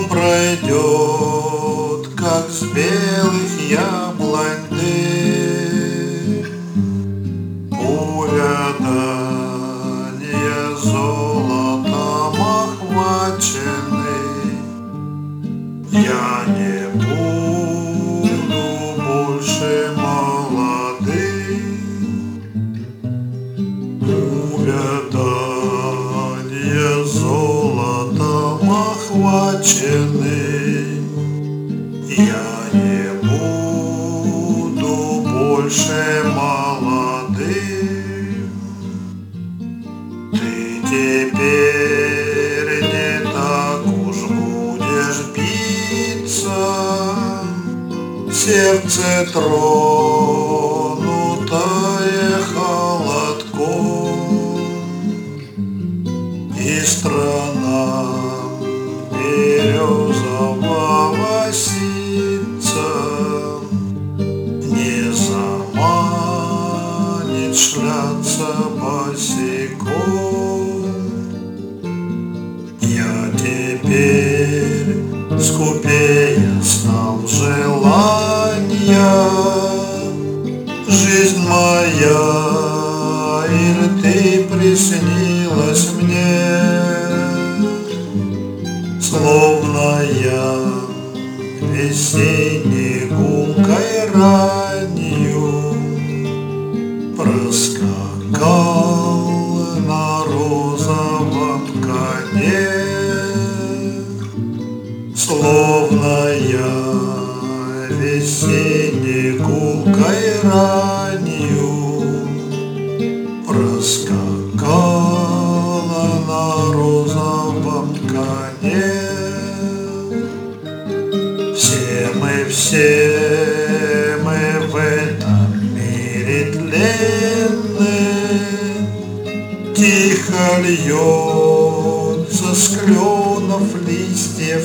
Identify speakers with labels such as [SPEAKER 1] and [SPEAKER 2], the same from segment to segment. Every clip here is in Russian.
[SPEAKER 1] пройдет, как с белых яблонь дым. Увядание золотом охваченный, я не буду больше молодым. Увядание золотом охваченный, я не буду больше молодым. Ты теперь не так уж будешь биться, сердце тронутое холодком, и страна березового ситца не заманит шляться босиком. Я теперь скупее стал желания, жизнь моя, или ты приснилась мне, словно я весенней гулкой ранью проскакал на розовом коне, словно я весенней гулкой ранью проскакала на розовом коне. Все мы в этом мире тленным, тихо льется с кленов листьев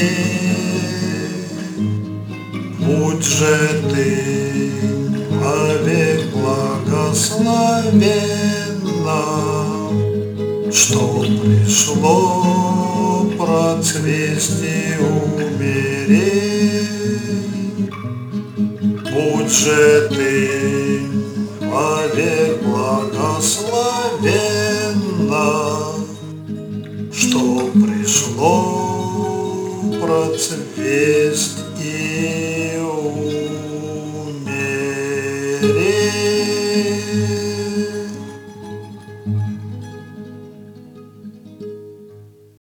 [SPEAKER 1] медь. Будь же ты вовек благословенна, что пришло процвесть и умереть. Будь же ты вовек благословенна, что пришло процвесть и умереть.